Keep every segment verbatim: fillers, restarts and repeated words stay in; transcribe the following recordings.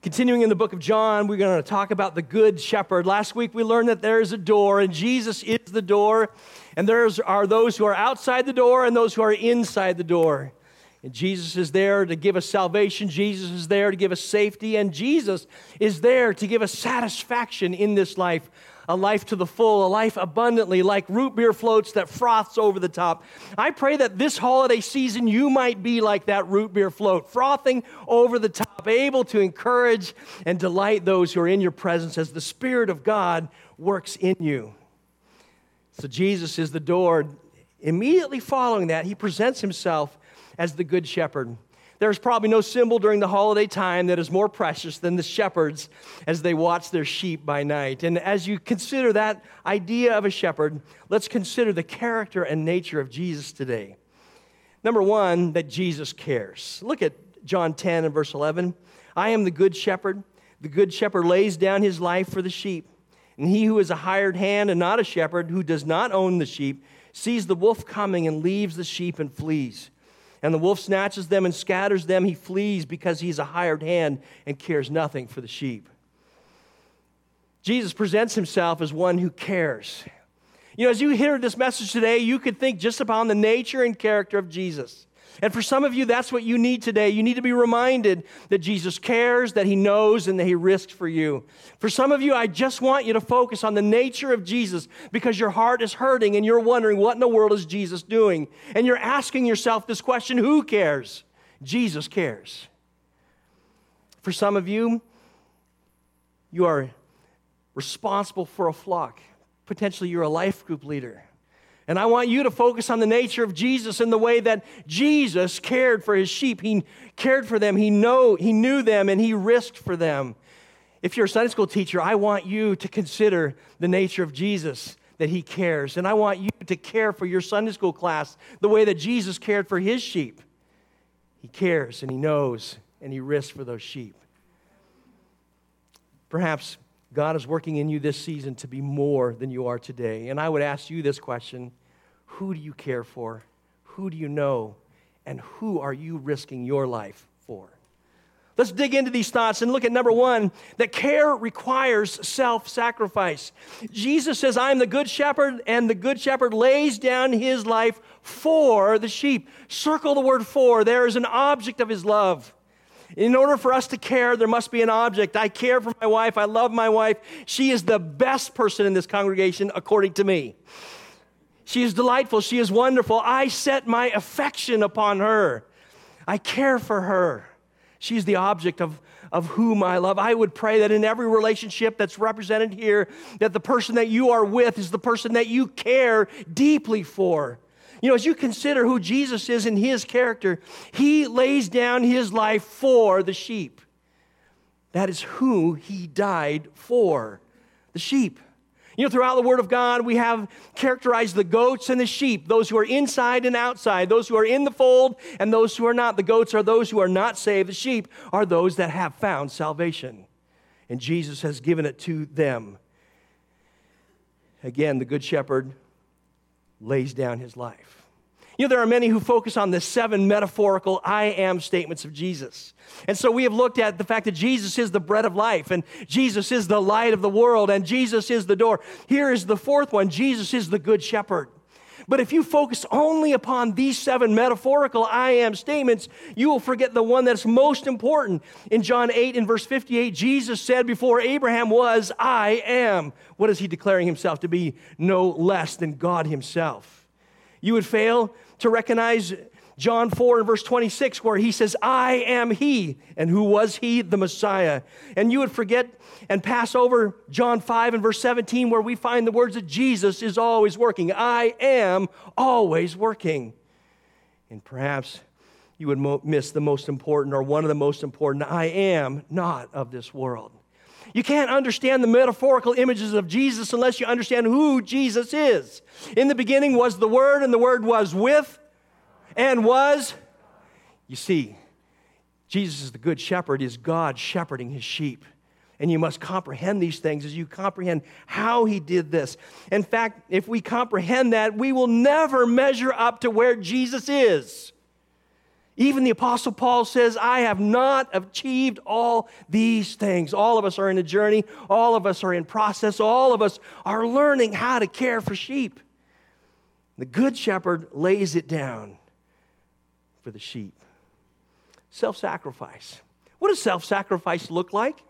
Continuing in the book of John, we're going to talk about the Good Shepherd. Last week we learned that there is a door, and Jesus is the door, and there are those who are outside the door and those who are inside the door. And Jesus is there to give us salvation. Jesus is there to give us safety, and Jesus is there to give us satisfaction in this life, a life to the full, a life abundantly, like root beer floats that froths over the top. I pray that this holiday season you might be like that root beer float, frothing over the top, able to encourage and delight those who are in your presence as the Spirit of God works in you. So Jesus is the door. Immediately following that, he presents himself as the Good Shepherd. There's probably no symbol during the holiday time that is more precious than the shepherds as they watch their sheep by night. And as you consider that idea of a shepherd, let's consider the character and nature of Jesus today. Number one, that Jesus cares. Look at John ten and verse eleven. I am the good shepherd. The good shepherd lays down his life for the sheep. And he who is a hired hand and not a shepherd, who does not own the sheep, sees the wolf coming and leaves the sheep and flees. And the wolf snatches them and scatters them. He flees because he's a hired hand and cares nothing for the sheep. Jesus presents himself as one who cares. You know, as you hear this message today, you could think just upon the nature and character of Jesus. And for some of you, that's what you need today. You need to be reminded that Jesus cares, that he knows, and that he risks for you. For some of you, I just want you to focus on the nature of Jesus because your heart is hurting and you're wondering, what in the world is Jesus doing? And you're asking yourself this question, who cares? Jesus cares. For some of you, you are responsible for a flock. Potentially, you're a life group leader. And I want you to focus on the nature of Jesus and the way that Jesus cared for his sheep. He cared for them. He know, he knew them, and he risked for them. If you're a Sunday school teacher, I want you to consider the nature of Jesus, that he cares. And I want you to care for your Sunday school class the way that Jesus cared for his sheep. He cares, and he knows, and he risks for those sheep. Perhaps God is working in you this season to be more than you are today. And I would ask you this question: who do you care for? Who do you know? And who are you risking your life for? Let's dig into these thoughts and look at number one, that care requires self-sacrifice. Jesus says, I am the good shepherd, and the good shepherd lays down his life for the sheep. Circle the word for. There is an object of his love. In order for us to care, there must be an object. I care for my wife. I love my wife. She is the best person in this congregation, according to me. She is delightful. She is wonderful. I set my affection upon her. I care for her. She's the object of, of whom I love. I would pray that in every relationship that's represented here, that the person that you are with is the person that you care deeply for. You know, as you consider who Jesus is in his character, he lays down his life for the sheep. That is who he died for, the sheep. You know, throughout the Word of God, we have characterized the goats and the sheep, those who are inside and outside, those who are in the fold and those who are not. The goats are those who are not saved. The sheep are those that have found salvation. And Jesus has given it to them. Again, the Good Shepherd lays down his life. You know, there are many who focus on the seven metaphorical I am statements of Jesus. And so we have looked at the fact that Jesus is the bread of life, and Jesus is the light of the world, and Jesus is the door. Here is the fourth one. Jesus is the good shepherd. But if you focus only upon these seven metaphorical I am statements, you will forget the one that's most important. In John eight and verse fifty-eight, Jesus said, before Abraham was, I am. What is he declaring himself to be? No less than God himself. You would fail to recognize John four and verse twenty-six, where he says, I am he. And who was he? The Messiah. And you would forget and pass over John five and verse seventeen, where we find the words that Jesus is always working. I am always working. And perhaps you would mo- miss the most important, or one of the most important, I am not of this world. You can't understand the metaphorical images of Jesus unless you understand who Jesus is. In the beginning was the Word, and the Word was with and was. You see, Jesus is the good shepherd, is God shepherding his sheep. And you must comprehend these things as you comprehend how he did this. In fact, if we comprehend that, we will never measure up to where Jesus is. Even the Apostle Paul says, I have not achieved all these things. All of us are in a journey. All of us are in process. All of us are learning how to care for sheep. The good shepherd lays it down for the sheep. Self-sacrifice. What does self-sacrifice look like?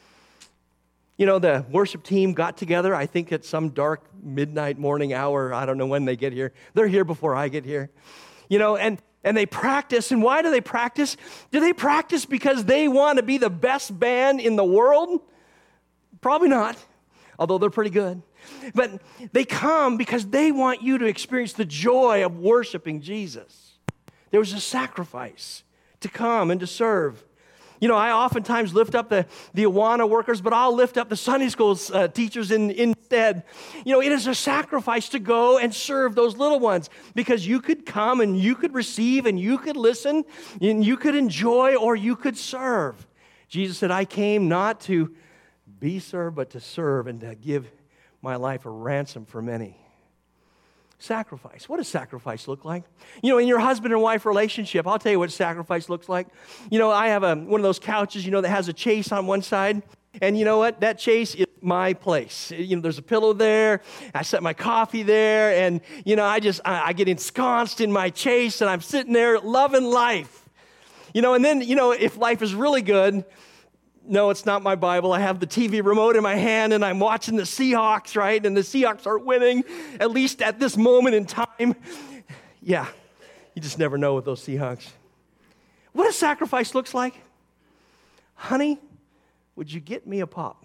You know, the worship team got together, I think at some dark midnight morning hour. I don't know when they get here. They're here before I get here. You know, and, and they practice. And why do they practice? Do they practice because they want to be the best band in the world? Probably not, although they're pretty good. But they come because they want you to experience the joy of worshiping Jesus. There was a sacrifice to come and to serve. You know, I oftentimes lift up the, the Awana workers, but I'll lift up the Sunday school uh, teachers in, instead. You know, it is a sacrifice to go and serve those little ones because you could come and you could receive and you could listen and you could enjoy or you could serve. Jesus said, I came not to be served, but to serve and to give my life a ransom for many. Sacrifice. What does sacrifice look like? You know, in your husband and wife relationship, I'll tell you what sacrifice looks like. You know, I have a, one of those couches, you know, that has a chase on one side. And you know what? That chase is my place. You know, there's a pillow there. I set my coffee there. And, you know, I just, I, I get ensconced in my chase and I'm sitting there loving life. You know, and then, you know, if life is really good, no, it's not my Bible. I have the T V remote in my hand, and I'm watching the Seahawks, right? And the Seahawks are winning, at least at this moment in time. Yeah, you just never know with those Seahawks. What a sacrifice looks like. Honey, would you get me a pop?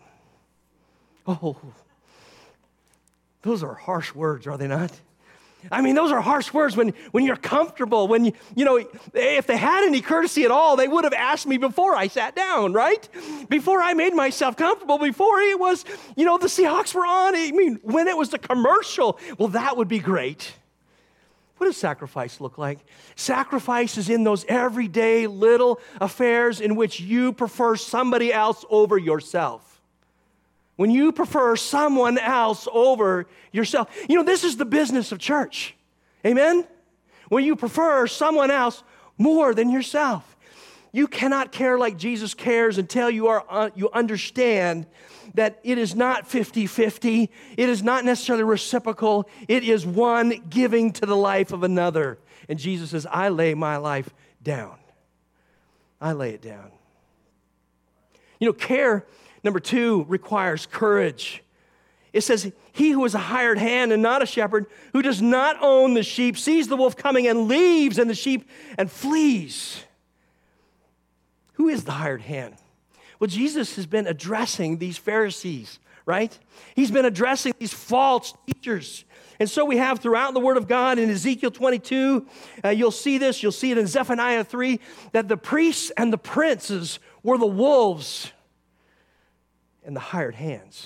Oh, those are harsh words, are they not? I mean, those are harsh words when, when you're comfortable, when, you, you know, if they had any courtesy at all, they would have asked me before I sat down, right? Before I made myself comfortable, before it was, you know, the Seahawks were on. I mean, when it was the commercial, well, that would be great. What does sacrifice look like? Sacrifice is in those everyday little affairs in which you prefer somebody else over yourself. When you prefer someone else over yourself. You know, this is the business of church. Amen? When you prefer someone else more than yourself. You cannot care like Jesus cares until you are uh, you understand that it is not fifty-fifty. It is not necessarily reciprocal. It is one giving to the life of another. And Jesus says, I lay my life down. I lay it down. You know, care, number two, requires courage. It says, he who is a hired hand and not a shepherd, who does not own the sheep, sees the wolf coming and leaves and the sheep and flees. Who is the hired hand? Well, Jesus has been addressing these Pharisees, right? He's been addressing these false teachers. And so we have throughout the Word of God in Ezekiel twenty-two, uh, you'll see this, you'll see it in Zephaniah three, that the priests and the princes were the wolves and the hired hands.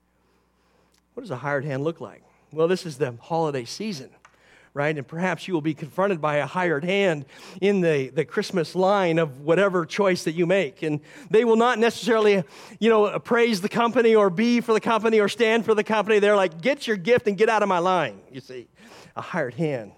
What does a hired hand look like? Well, this is the holiday season, right? And perhaps you will be confronted by a hired hand in the, the Christmas line of whatever choice that you make. And they will not necessarily, you know, praise the company or be for the company or stand for the company. They're like, get your gift and get out of my line, you see. A hired hand.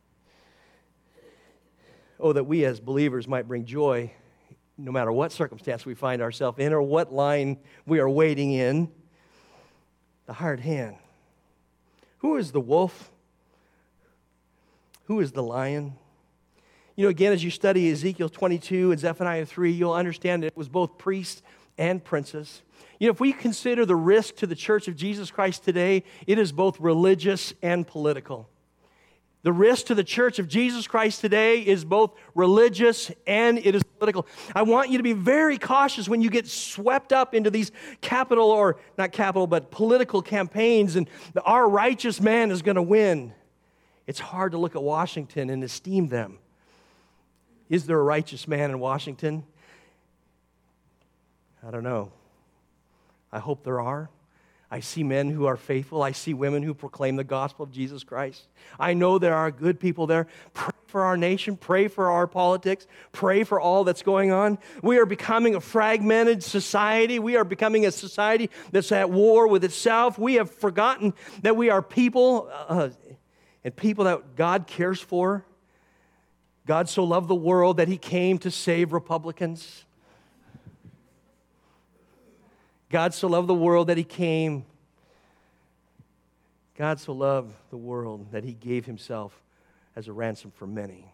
Oh, that we as believers might bring joy no matter what circumstance we find ourselves in or what line we are waiting in. The hired hand. Who is the wolf? Who is the lion? You know, again, as you study Ezekiel twenty-two and Zephaniah three, you'll understand that it was both priests and princes. You know, if we consider the risk to the church of Jesus Christ today, it is both religious and political. The risk to the church of Jesus Christ today is both religious and it is political. I want you to be very cautious when you get swept up into these capital, or not capital, but political campaigns, and the, our righteous man is going to win. It's hard to look at Washington and esteem them. Is there a righteous man in Washington? I don't know. I hope there are. I see men who are faithful. I see women who proclaim the gospel of Jesus Christ. I know there are good people there. Pray for our nation. Pray for our politics. Pray for all that's going on. We are becoming a fragmented society. We are becoming a society that's at war with itself. We have forgotten that we are people, uh, and people that God cares for. God so loved the world that he came to save Republicans. God so loved the world that he came. God so loved the world that he gave himself as a ransom for many.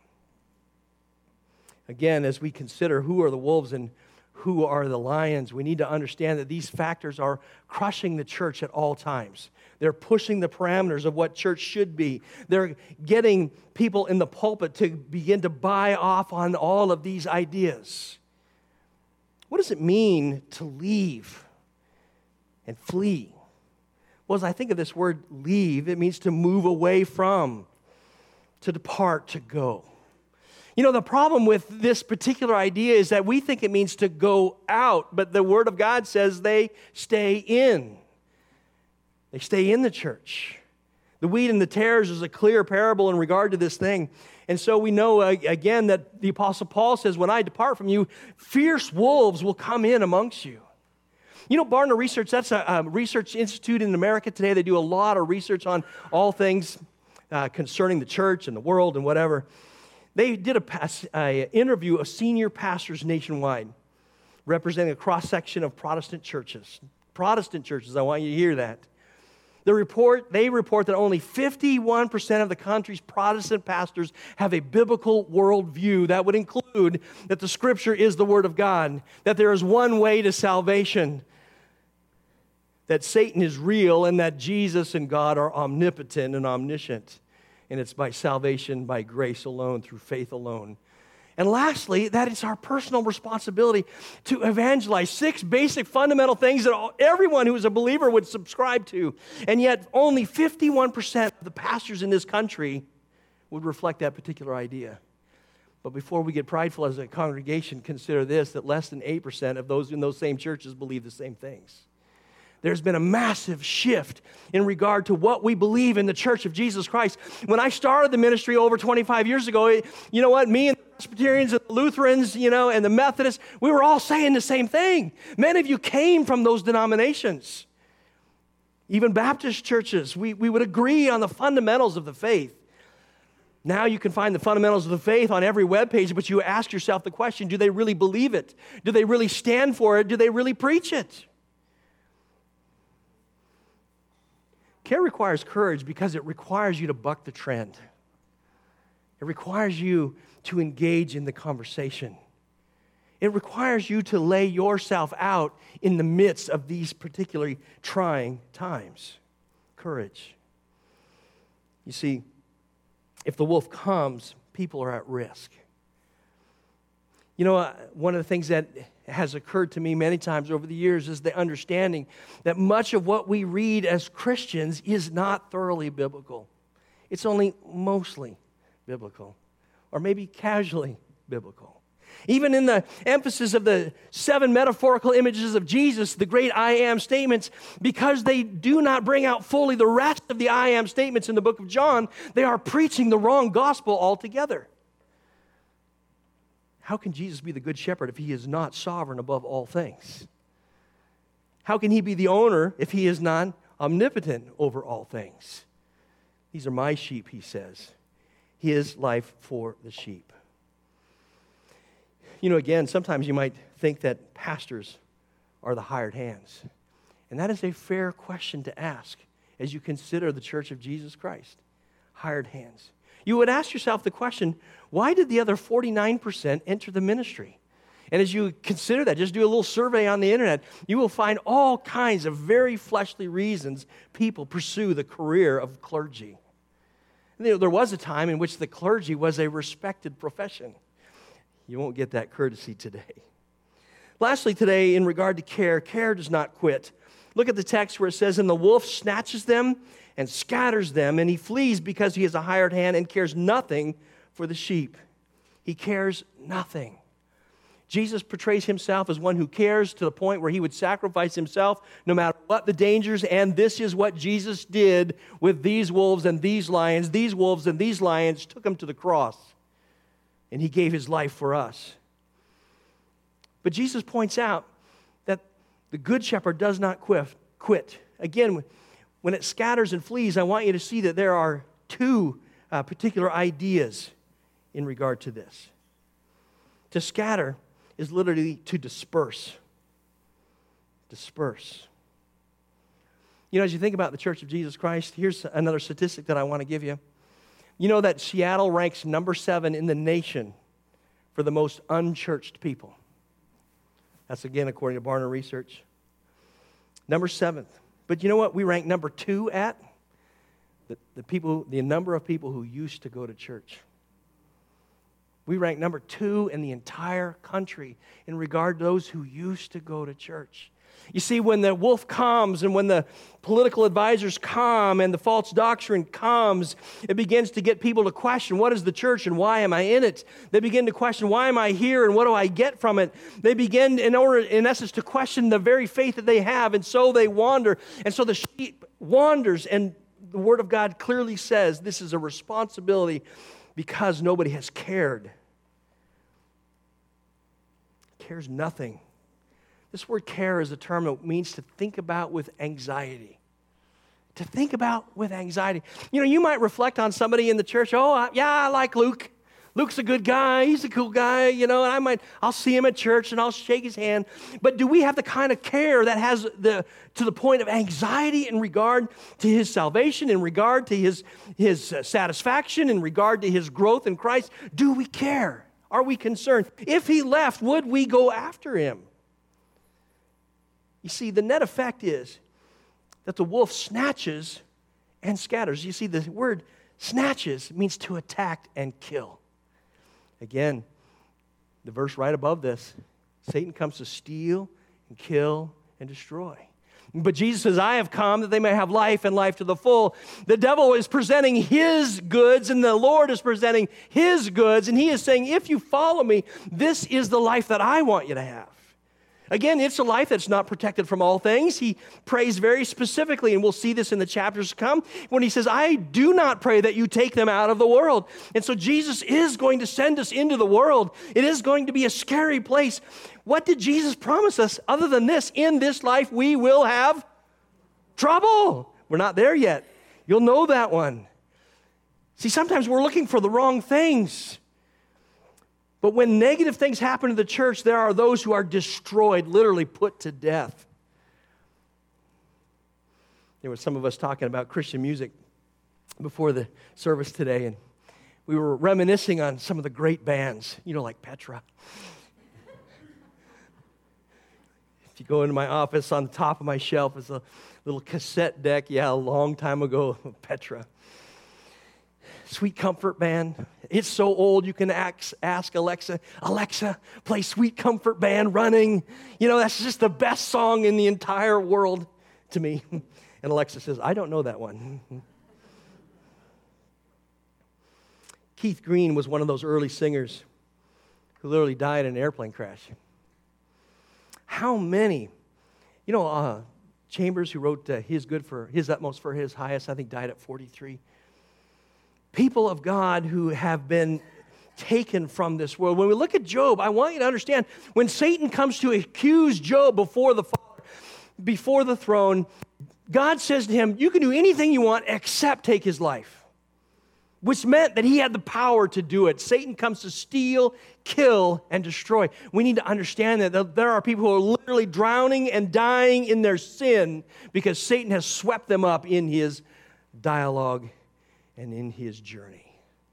Again, as we consider who are the wolves and who are the lions, we need to understand that these factors are crushing the church at all times. They're pushing the parameters of what church should be. They're getting people in the pulpit to begin to buy off on all of these ideas. What does it mean to leave and flee? Well, as I think of this word leave, it means to move away from, to depart, to go. You know, the problem with this particular idea is that we think it means to go out, but the Word of God says they stay in. They stay in the church. The wheat and the tares is a clear parable in regard to this thing. And so we know, uh, again, that the Apostle Paul says, when I depart from you, fierce wolves will come in amongst you. You know, Barna Research, that's a, a research institute in America today. They do a lot of research on all things uh, concerning the church and the world and whatever. They did a, pass, a interview of senior pastors nationwide, representing a cross-section of Protestant churches. Protestant churches, I want you to hear that. The report, they report that only fifty-one percent of the country's Protestant pastors have a biblical worldview. That would include that the Scripture is the Word of God, that there is one way to salvation, that Satan is real, and that Jesus and God are omnipotent and omniscient. And it's by salvation, by grace alone, through faith alone. And lastly, that it's our personal responsibility to evangelize. Six basic fundamental things that all, everyone who is a believer would subscribe to. And yet only fifty-one percent of the pastors in this country would reflect that particular idea. But before we get prideful as a congregation, consider this, that less than eight percent of those in those same churches believe the same things. There's been a massive shift in regard to what we believe in the Church of Jesus Christ. When I started the ministry over twenty-five years ago, you know what? Me and the Presbyterians and the Lutherans, you know, and the Methodists, we were all saying the same thing. Many of you came from those denominations. Even Baptist churches, we, we would agree on the fundamentals of the faith. Now you can find the fundamentals of the faith on every webpage, but you ask yourself the question, do they really believe it? Do they really stand for it? Do they really preach it? Care requires courage because it requires you to buck the trend. It requires you to engage in the conversation. It requires you to lay yourself out in the midst of these particularly trying times. Courage. You see, if the wolf comes, people are at risk. You know, one of the things that has occurred to me many times over the years is the understanding that much of what we read as Christians is not thoroughly biblical. It's only mostly biblical, or maybe casually biblical. Even in the emphasis of the seven metaphorical images of Jesus, the great I am statements, because they do not bring out fully the rest of the I am statements in the book of John, they are preaching the wrong gospel altogether. How can Jesus be the good shepherd if he is not sovereign above all things? How can he be the owner if he is not omnipotent over all things? These are my sheep, he says. His life for the sheep. You know, again, sometimes you might think that pastors are the hired hands. And that is a fair question to ask as you consider the Church of Jesus Christ. Hired hands. You would ask yourself the question, why did the other forty-nine percent enter the ministry? And as you consider that, just do a little survey on the internet, you will find all kinds of very fleshly reasons people pursue the career of clergy. And there was a time in which the clergy was a respected profession. You won't get that courtesy today. Lastly today, in regard to care, care does not quit. Look at the text where it says, and the wolf snatches them and scatters them, and he flees because he is a hired hand and cares nothing for the sheep. He cares nothing. Jesus portrays himself as one who cares to the point where he would sacrifice himself no matter what the dangers, and this is what Jesus did with these wolves and these lions. These wolves and these lions took him to the cross, and he gave his life for us. But Jesus points out that the good shepherd does not quit. Again, when it scatters and flees, I want you to see that there are two uh, particular ideas in regard to this. To scatter is literally to disperse. Disperse. You know, as you think about the Church of Jesus Christ, here's another statistic that I want to give you. You know that Seattle ranks number seven in the nation for the most unchurched people. That's again according to Barna Research. Number seventh. But you know what we rank number two at? The, the people, the number of people who used to go to church. We rank number two in the entire country in regard to those who used to go to church. You see, when the wolf comes and when the political advisors come and the false doctrine comes, it begins to get people to question, what is the church and why am I in it? They begin to question, why am I here and what do I get from it? They begin, in order, in essence, to question the very faith that they have, and so they wander. And so the sheep wanders, and the Word of God clearly says this is a responsibility because nobody has cared. Cares nothing. This word care is a term that means to think about with anxiety. To think about with anxiety. You know, you might reflect on somebody in the church. Oh, I, yeah, I like Luke. Luke's a good guy. He's a cool guy. You know, and I might, I'll see him at church and I'll shake his hand. But do we have the kind of care that has the to the point of anxiety in regard to his salvation, in regard to his his uh, satisfaction, in regard to his growth in Christ? Do we care? Are we concerned? If he left, would we go after him? You see, the net effect is that the wolf snatches and scatters. You see, the word snatches means to attack and kill. Again, the verse right above this, Satan comes to steal and kill and destroy. But Jesus says, I have come that they may have life and life to the full. The devil is presenting his goods and the Lord is presenting his goods. And he is saying, if you follow me, this is the life that I want you to have. Again, it's a life that's not protected from all things. He prays very specifically, and we'll see this in the chapters to come, when he says, I do not pray that you take them out of the world. And so Jesus is going to send us into the world. It is going to be a scary place. What did Jesus promise us other than this? In this life, we will have trouble. We're not there yet. You'll know that one. See, sometimes we're looking for the wrong things. But when negative things happen to the church, there are those who are destroyed, literally put to death. There were some of us talking about Christian music before the service today, and we were reminiscing on some of the great bands, you know, like Petra. If you go into my office, on the top of my shelf is a little cassette deck, yeah, a long time ago, Petra. Sweet Comfort Band. It's so old you can ask, ask Alexa, Alexa, play Sweet Comfort Band Running. You know, that's just the best song in the entire world to me. And Alexa says, I don't know that one. Keith Green was one of those early singers who literally died in an airplane crash. How many, you know, uh, Chambers, who wrote uh, His Good for His Utmost for His Highest, I think died at forty-three. People of God who have been taken from this world. When we look at Job, I want you to understand, when Satan comes to accuse Job before the Father, before the throne, God says to him, you can do anything you want except take his life, which meant that he had the power to do it. Satan comes to steal, kill, and destroy. We need to understand that there are people who are literally drowning and dying in their sin because Satan has swept them up in his dialogue and in his journey.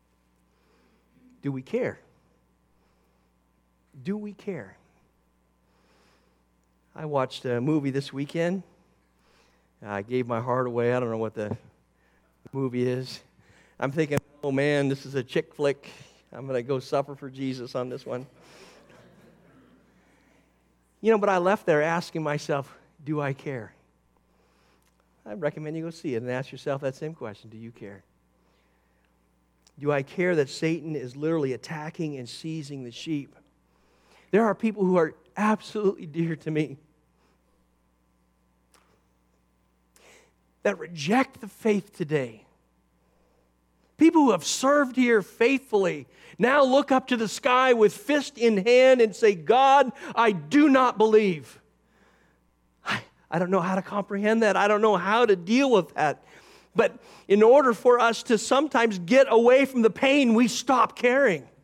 Do we care? Do we care? I watched a movie this weekend. I gave my heart away. I don't know what the movie is. I'm thinking, oh man, this is a chick flick. I'm going to go suffer for Jesus on this one. You know, but I left there asking myself, do I care? I recommend you go see it and ask yourself that same question. Do you care? Do I care that Satan is literally attacking and seizing the sheep? There are people who are absolutely dear to me that reject the faith today. People who have served here faithfully now look up to the sky with fist in hand and say, God, I do not believe. I, I don't know how to comprehend that. I don't know how to deal with that. But in order for us to sometimes get away from the pain, we stop caring.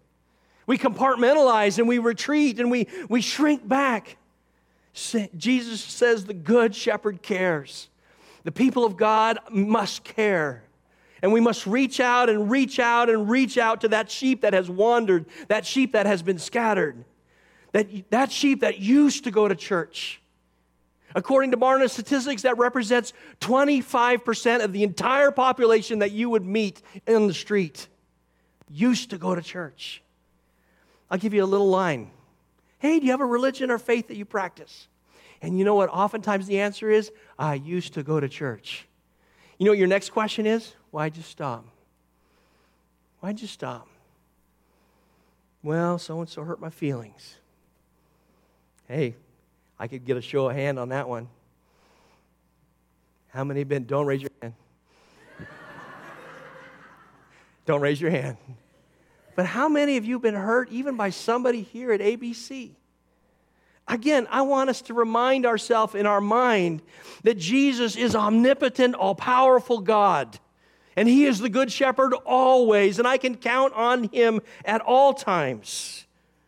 We compartmentalize and we retreat and we, we shrink back. Jesus says the good shepherd cares. The people of God must care. And we must reach out and reach out and reach out to that sheep that has wandered, that sheep that has been scattered, that, that sheep that used to go to church. According to Barna statistics, that represents twenty-five percent of the entire population that you would meet in the street used to go to church. I'll give you a little line. Hey, do you have a religion or faith that you practice? And you know what oftentimes the answer is? I used to go to church. You know what your next question is? Why'd you stop? Why'd you stop? Well, so-and-so hurt my feelings. Hey, I could get a show of hand on that one. How many have been? Don't raise your hand. Don't raise your hand. But how many of you have been hurt even by somebody here at A B C? Again, I want us to remind ourselves in our mind that Jesus is omnipotent, all-powerful God. And He is the good shepherd always, and I can count on Him at all times.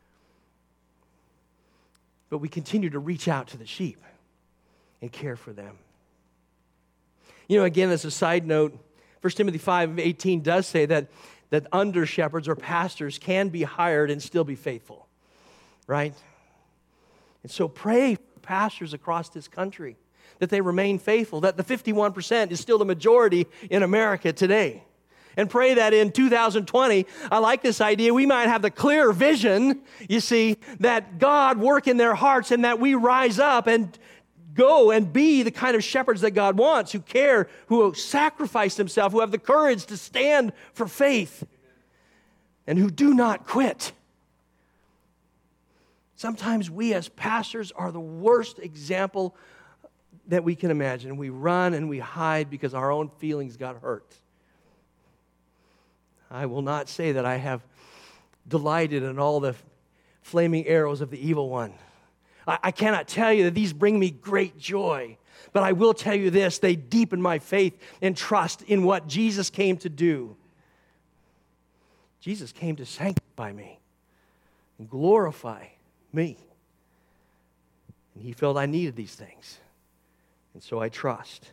But we continue to reach out to the sheep and care for them. You know, again, as a side note, First Timothy five eighteen does say that, that under-shepherds or pastors can be hired and still be faithful, right? And so pray for pastors across this country that they remain faithful, that the fifty-one percent is still the majority in America today. And pray that in two thousand twenty, I like this idea, we might have the clear vision, you see, that God work in their hearts and that we rise up and go and be the kind of shepherds that God wants, who care, who sacrifice themselves, who have the courage to stand for faith, and who do not quit. Sometimes we as pastors are the worst example that we can imagine. We run and we hide because our own feelings got hurt. I will not say that I have delighted in all the flaming arrows of the evil one. I, I cannot tell you that these bring me great joy. But I will tell you this, they deepen my faith and trust in what Jesus came to do. Jesus came to sanctify me and glorify me. And He felt I needed these things. And so I trust.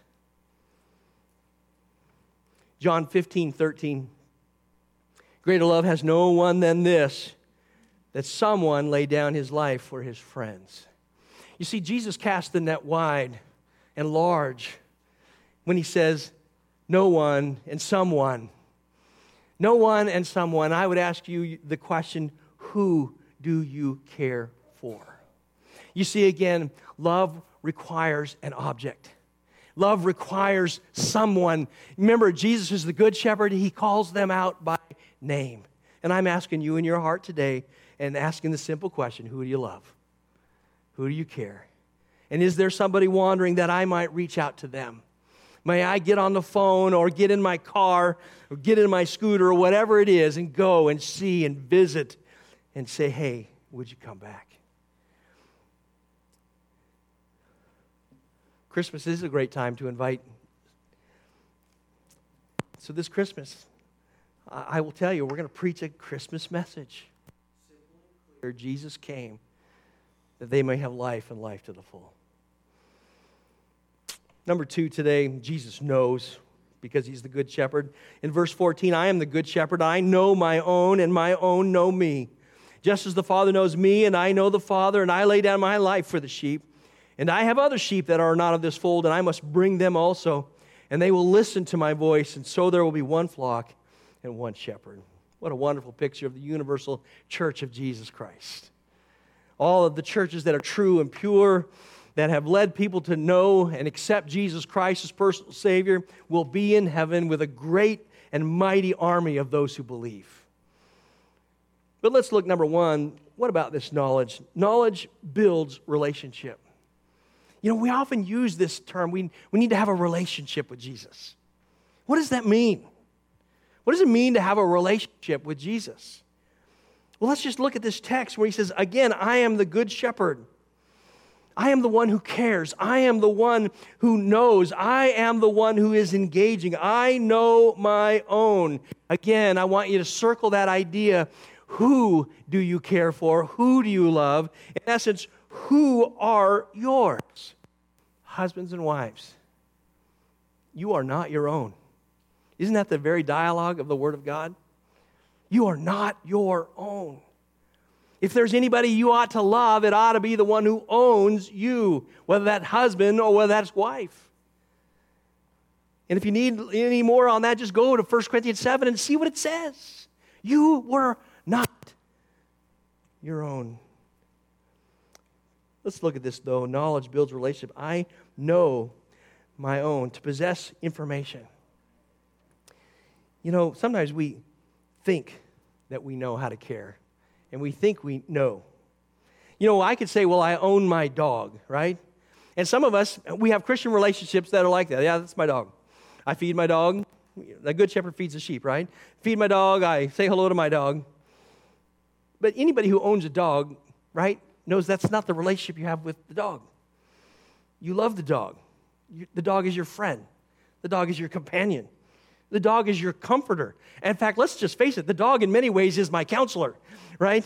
John fifteen thirteen. Greater love has no one than this, that someone lay down his life for his friends. You see, Jesus cast the net wide and large when He says, no one and someone. No one and someone. I would ask you the question, who do you care for? You see, again, love requires an object. Love requires someone. Remember, Jesus is the good shepherd. He calls them out by name. And I'm asking you in your heart today and asking the simple question, who do you love? Who do you care? And is there somebody wandering that I might reach out to them? May I get on the phone or get in my car or get in my scooter or whatever it is and go and see and visit and say, hey, would you come back? Christmas is a great time to invite. So this Christmas, I will tell you, we're going to preach a Christmas message. Simple and clear, Jesus came that they may have life and life to the full. Number two today, Jesus knows because He's the good shepherd. In verse fourteen, I am the good shepherd. I know my own and my own know me. Just as the Father knows me and I know the Father, and I lay down my life for the sheep. And I have other sheep that are not of this fold, and I must bring them also. And they will listen to my voice, and so there will be one flock and one shepherd. What a wonderful picture of the universal church of Jesus Christ. All of the churches that are true and pure, that have led people to know and accept Jesus Christ as personal Savior, will be in heaven with a great and mighty army of those who believe. But let's look, number one, what about this knowledge? Knowledge builds relationship. You know, we often use this term, we, we need to have a relationship with Jesus. What does that mean? What does it mean to have a relationship with Jesus? Well, let's just look at this text where He says, again, I am the good shepherd. I am the one who cares. I am the one who knows. I am the one who is engaging. I know my own. Again, I want you to circle that idea. Who do you care for? Who do you love? In essence, who are yours? Husbands and wives, you are not your own. Isn't that the very dialogue of the Word of God? You are not your own. If there's anybody you ought to love, it ought to be the one who owns you, whether that's husband or whether that's wife. And if you need any more on that, just go to First Corinthians seven and see what it says. You were not your own. Let's look at this, though. Knowledge builds relationship. I know my own, to possess information. You know, sometimes we think that we know how to care, and we think we know. You know, I could say, well, I own my dog, right? And some of us, we have Christian relationships that are like that. Yeah, that's my dog. I feed my dog. The good shepherd feeds the sheep, right? Feed my dog. I say hello to my dog. But anybody who owns a dog, right, knows that's not the relationship you have with the dog. You love the dog. You, the dog is your friend. The dog is your companion. The dog is your comforter. And in fact, let's just face it, the dog in many ways is my counselor, right?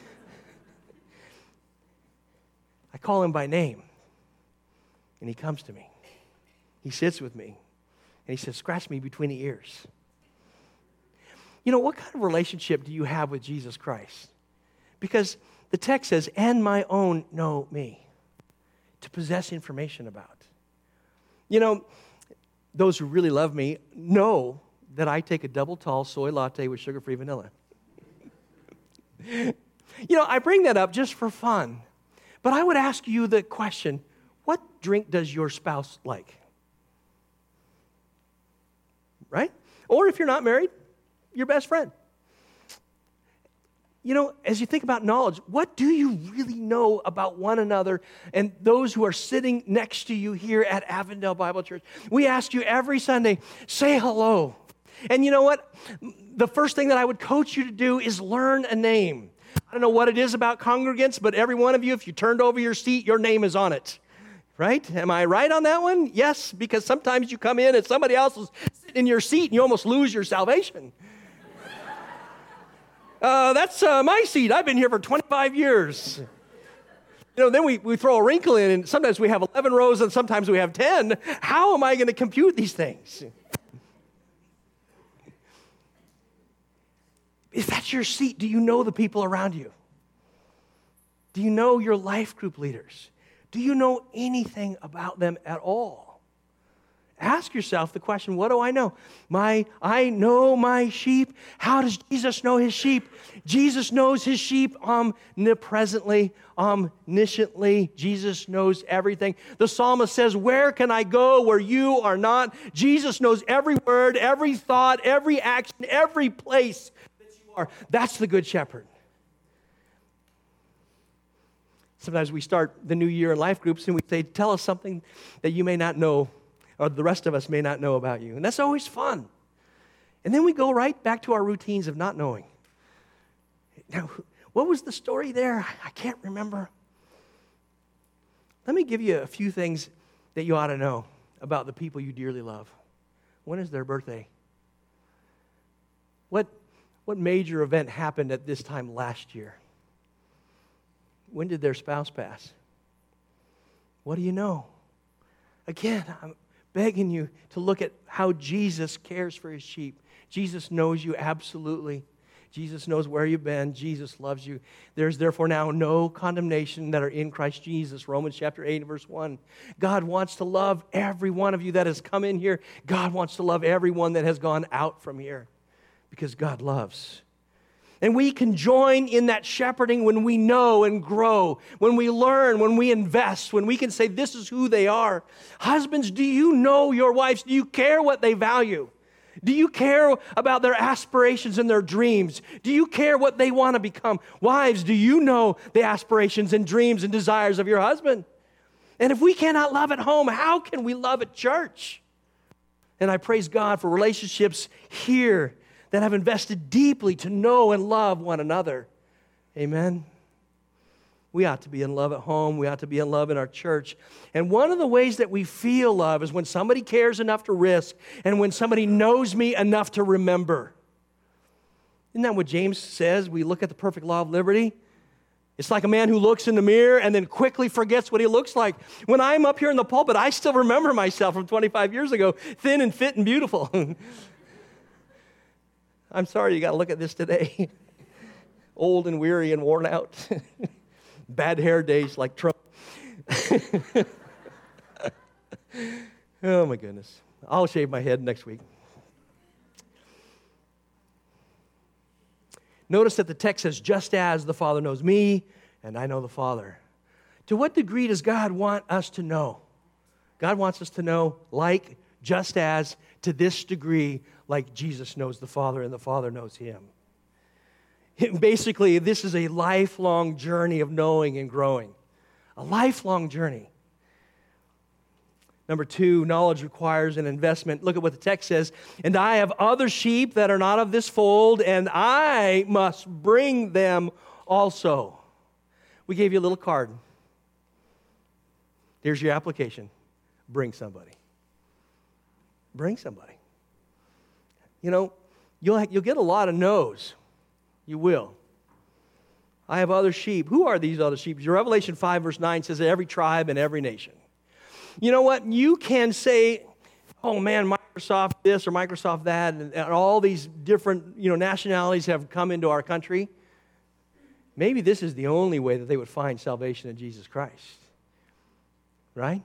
I call him by name, and he comes to me. He sits with me, and he says, scratch me between the ears. You know, what kind of relationship do you have with Jesus Christ? Because the text says, and my own know me, to possess information about. You know, those who really love me know that I take a double tall soy latte with sugar-free vanilla. You know, I bring that up just for fun. But I would ask you the question, what drink does your spouse like? Right? Or if you're not married, your best friend. You know, as you think about knowledge, what do you really know about one another and those who are sitting next to you here at Avondale Bible Church? We ask you every Sunday, say hello. And you know what? The first thing that I would coach you to do is learn a name. I don't know what it is about congregants, but every one of you, if you turned over your seat, your name is on it. Right? Am I right on that one? Yes, because sometimes you come in and somebody else is sitting in your seat and you almost lose your salvation. Uh, that's uh, my seat. I've been here for twenty-five years. You know, then we, we throw a wrinkle in, and sometimes we have eleven rows, and sometimes we have ten. How am I going to compute these things? If that's your seat, do you know the people around you? Do you know your life group leaders? Do you know anything about them at all? Ask yourself the question, what do I know? My, I know my sheep. How does Jesus know his sheep? Jesus knows his sheep omnipresently, omnisciently. Jesus knows everything. The psalmist says, where can I go where you are not? Jesus knows every word, every thought, every action, every place that you are. That's the Good Shepherd. Sometimes we start the new year in life groups and we say, tell us something that you may not know or the rest of us may not know about you. And that's always fun. And then we go right back to our routines of not knowing. Now, what was the story there? I can't remember. Let me give you a few things that you ought to know about the people you dearly love. When is their birthday? What, what major event happened at this time last year? When did their spouse pass? What do you know? Again, I'm begging you to look at how Jesus cares for his sheep. Jesus knows you absolutely. Jesus knows where you've been. Jesus loves you. There's therefore now no condemnation that are in Christ Jesus. Romans chapter eight, verse one. God wants to love every one of you that has come in here. God wants to love everyone that has gone out from here because God loves. And we can join in that shepherding when we know and grow, when we learn, when we invest, when we can say this is who they are. Husbands, do you know your wives? Do you care what they value? Do you care about their aspirations and their dreams? Do you care what they want to become? Wives, do you know the aspirations and dreams and desires of your husband? And if we cannot love at home, how can we love at church? And I praise God for relationships here that have invested deeply to know and love one another. Amen? We ought to be in love at home. We ought to be in love in our church. And one of the ways that we feel love is when somebody cares enough to risk and when somebody knows me enough to remember. Isn't that what James says? We look at the perfect law of liberty. It's like a man who looks in the mirror and then quickly forgets what he looks like. When I'm up here in the pulpit, I still remember myself from twenty-five years ago, thin and fit and beautiful. I'm sorry you got to look at this today. Old and weary and worn out. Bad hair days like Trump. Oh, my goodness. I'll shave my head next week. Notice that the text says, just as the Father knows me, and I know the Father. To what degree does God want us to know? God wants us to know like, just as, to this degree, like Jesus knows the Father and the Father knows Him. Basically, this is a lifelong journey of knowing and growing. A lifelong journey. Number two, knowledge requires an investment. Look at what the text says. And I have other sheep that are not of this fold, and I must bring them also. We gave you a little card. Here's your application. Bring somebody. Bring somebody. You know, you'll, you'll get a lot of no's. You will. I have other sheep. Who are these other sheep? Revelation five verse nine says that every tribe and every nation. You know what? You can say, oh man, Microsoft this or Microsoft that, and, and all these different, you know, nationalities have come into our country. Maybe this is the only way that they would find salvation in Jesus Christ. Right?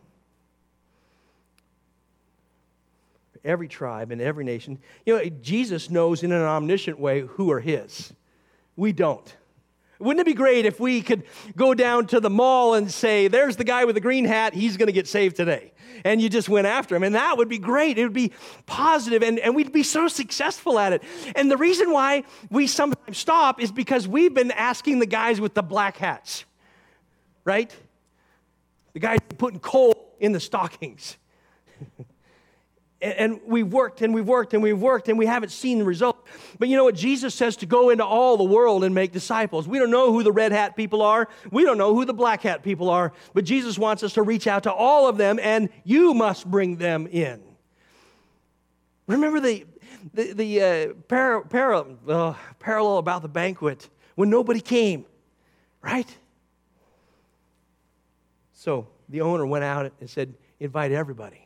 Every tribe and every nation. You know, Jesus knows in an omniscient way who are His. We don't. Wouldn't it be great if we could go down to the mall and say, there's the guy with the green hat, he's going to get saved today. And you just went after him. And that would be great. It would be positive, and, and we'd be so successful at it. And the reason why we sometimes stop is because we've been asking the guys with the black hats, right? The guys putting coal in the stockings. And we've worked and we've worked and we've worked and we haven't seen the result. But you know what? Jesus says to go into all the world and make disciples. We don't know who the red hat people are. We don't know who the black hat people are. But Jesus wants us to reach out to all of them, and you must bring them in. Remember the, the, the uh, par- par- uh, parallel about the banquet when nobody came, right? So the owner went out and said, invite everybody.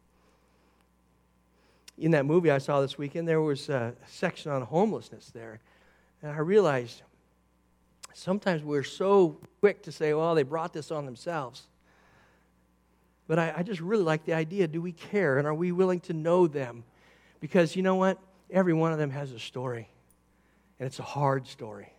In that movie I saw this weekend, there was a section on homelessness there. And I realized sometimes we're so quick to say, well, they brought this on themselves. But I, I just really like the idea, do we care? And are we willing to know them? Because you know what? Every one of them has a story. And it's a hard story.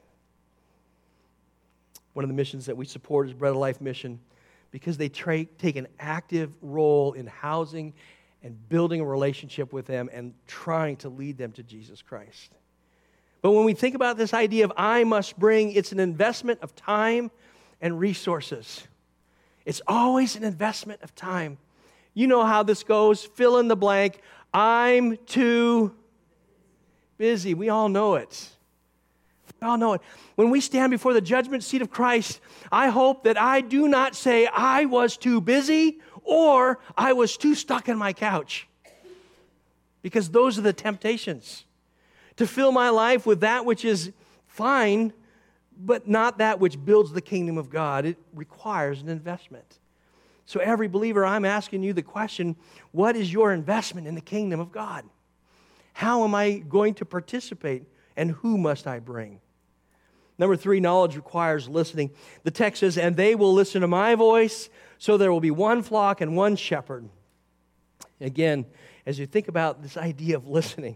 One of the missions that we support is Bread of Life Mission, because they tra- take an active role in housing and building a relationship with them and trying to lead them to Jesus Christ. But when we think about this idea of I must bring, it's an investment of time and resources. It's always an investment of time. You know how this goes. Fill in the blank. I'm too busy. We all know it. We all know it. When we stand before the judgment seat of Christ, I hope that I do not say I was too busy or I was too stuck on my couch. Because those are the temptations. To fill my life with that which is fine, but not that which builds the kingdom of God. It requires an investment. So every believer, I'm asking you the question, what is your investment in the kingdom of God? How am I going to participate, and who must I bring? Number three, knowledge requires listening. The text says, and they will listen to my voice, so there will be one flock and one shepherd. Again, as you think about this idea of listening,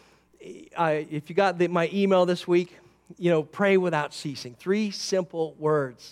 I, if you got the, my email this week, you know, pray without ceasing. Three simple words.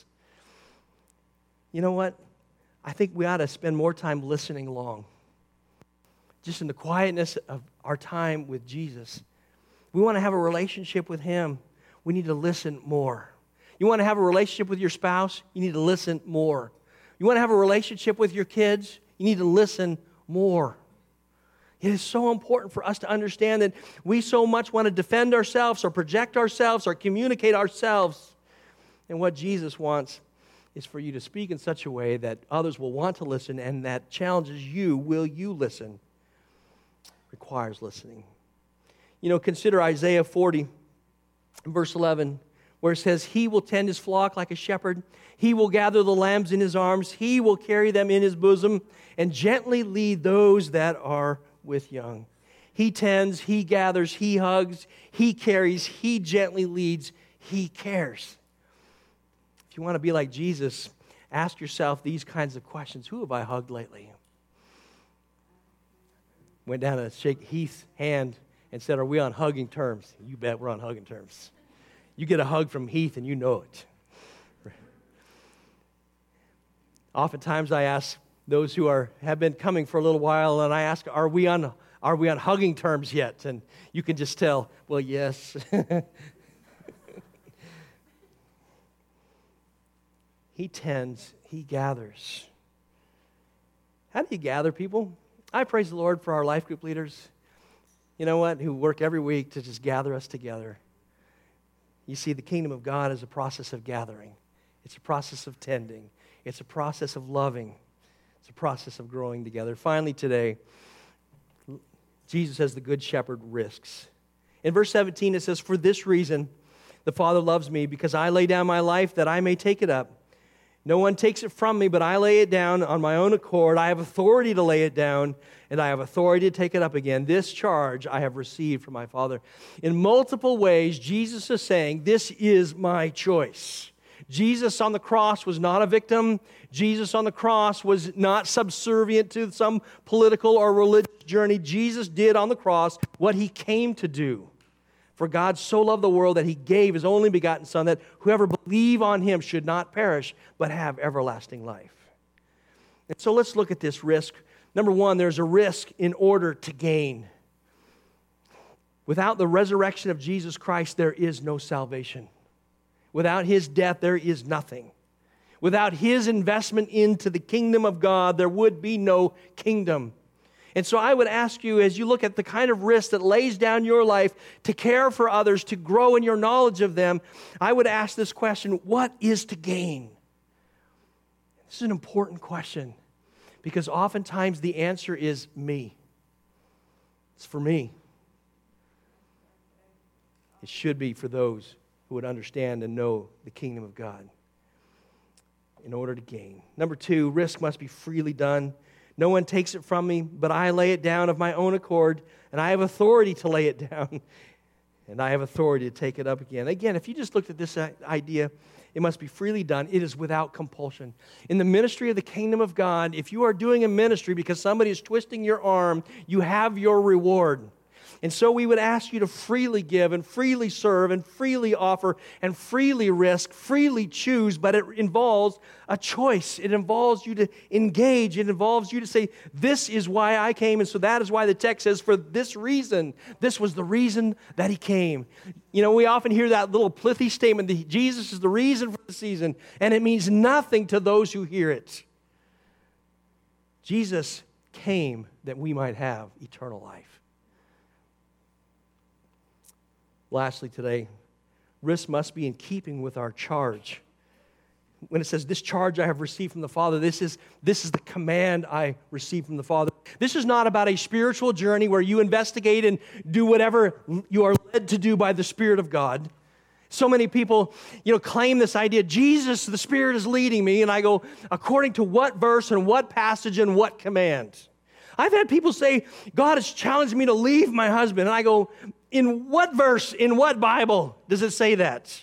You know what? I think we ought to spend more time listening long. Just in the quietness of our time with Jesus. We want to have a relationship with Him. We need to listen more. You want to have a relationship with your spouse? You need to listen more. You want to have a relationship with your kids? You need to listen more. It is so important for us to understand that we so much want to defend ourselves or project ourselves or communicate ourselves. And what Jesus wants is for you to speak in such a way that others will want to listen, and that challenges you. Will you listen? Requires listening. You know, consider Isaiah forty. In verse eleven, where it says, he will tend his flock like a shepherd. He will gather the lambs in his arms. He will carry them in his bosom and gently lead those that are with young. He tends, he gathers, he hugs, he carries, he gently leads, he cares. If you want to be like Jesus, ask yourself these kinds of questions. Who have I hugged lately? Went down to shake Heath's hand and said, are we on hugging terms? You bet we're on hugging terms. You get a hug from Heath and you know it. Oftentimes I ask those who are have been coming for a little while, and I ask, are we on are we on hugging terms yet? And you can just tell, well, yes. He tends, he gathers. How do you gather people? I praise the Lord for our life group leaders, you know what, who work every week to just gather us together. You see, the kingdom of God is a process of gathering. It's a process of tending. It's a process of loving. It's a process of growing together. Finally today, Jesus as the good shepherd risks. In verse seventeen it says, for this reason the Father loves me, because I lay down my life that I may take it up. No one takes it from me, but I lay it down on my own accord. I have authority to lay it down, and I have authority to take it up again. This charge I have received from my Father. In multiple ways, Jesus is saying, this is my choice. Jesus on the cross was not a victim. Jesus on the cross was not subservient to some political or religious journey. Jesus did on the cross what he came to do. For God so loved the world that he gave his only begotten Son, that whoever believe on him should not perish, but have everlasting life. And so let's look at this risk. Number one, there's a risk in order to gain. Without the resurrection of Jesus Christ, there is no salvation. Without his death, there is nothing. Without his investment into the kingdom of God, there would be no kingdom. And so I would ask you, as you look at the kind of risk that lays down your life to care for others, to grow in your knowledge of them, I would ask this question, what is to gain? This is an important question, because oftentimes the answer is me. It's for me. It should be for those who would understand and know the kingdom of God in order to gain. Number two, risk must be freely done. No one takes it from me, but I lay it down of my own accord, and I have authority to lay it down, and I have authority to take it up again. Again, if you just looked at this idea, it must be freely done. It is without compulsion. In the ministry of the kingdom of God, if you are doing a ministry because somebody is twisting your arm, you have your reward. And so we would ask you to freely give and freely serve and freely offer and freely risk, freely choose, but it involves a choice. It involves you to engage. It involves you to say, this is why I came. And so that is why the text says, for this reason, this was the reason that he came. You know, we often hear that little pithy statement that Jesus is the reason for the season, and it means nothing to those who hear it. Jesus came that we might have eternal life. Lastly today, risk must be in keeping with our charge. When it says, this charge I have received from the Father, this is, this is the command I received from the Father. This is not about a spiritual journey where you investigate and do whatever you are led to do by the Spirit of God. So many people, you know, claim this idea, Jesus, the Spirit is leading me, and I go, according to what verse and what passage and what command? I've had people say, God has challenged me to leave my husband, and I go, in what verse, in what Bible does it say that?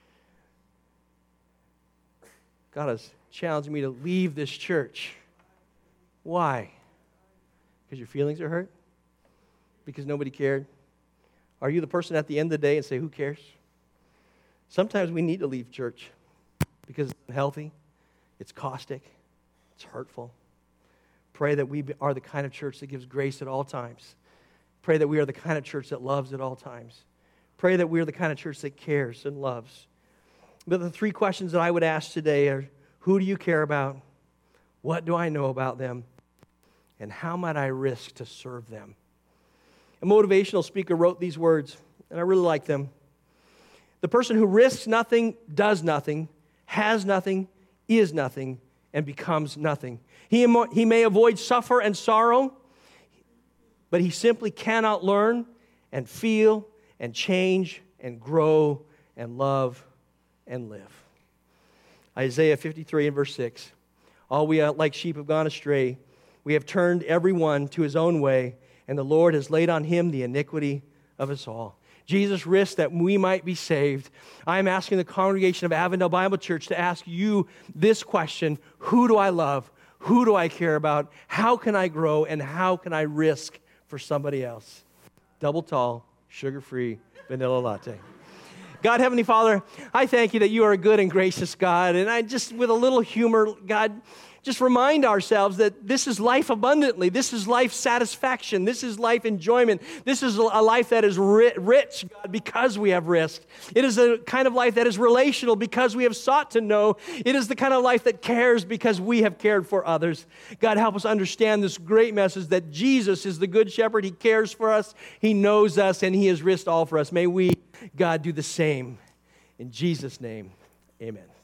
God has challenged me to leave this church. Why? Because your feelings are hurt? Because nobody cared? Are you the person at the end of the day and say, who cares? Sometimes we need to leave church because it's unhealthy, it's caustic, it's hurtful. Pray that we are the kind of church that gives grace at all times. Pray that we are the kind of church that loves at all times. Pray that we are the kind of church that cares and loves. But the three questions that I would ask today are, who do you care about? What do I know about them? And how might I risk to serve them? A motivational speaker wrote these words, and I really like them. The person who risks nothing, does nothing, has nothing, is nothing, and becomes nothing. He, he may avoid suffer and sorrow, but he simply cannot learn and feel and change and grow and love and live. Isaiah fifty-three and verse six. All we uh, like sheep have gone astray. We have turned every one to his own way, and the Lord has laid on him the iniquity of us all. Jesus risked that we might be saved. I am asking the congregation of Avondale Bible Church to ask you this question: who do I love? Who do I care about? How can I grow? And how can I risk for somebody else? Double tall, sugar-free, vanilla latte. God, Heavenly Father, I thank you that you are a good and gracious God. And I just, with a little humor, God, just remind ourselves that this is life abundantly. This is life satisfaction. This is life enjoyment. This is a life that is rich, God, because we have risked. It is a kind of life that is relational because we have sought to know. It is the kind of life that cares because we have cared for others. God, help us understand this great message that Jesus is the good shepherd. He cares for us. He knows us, and he has risked all for us. May we, God, do the same. In Jesus' name, amen.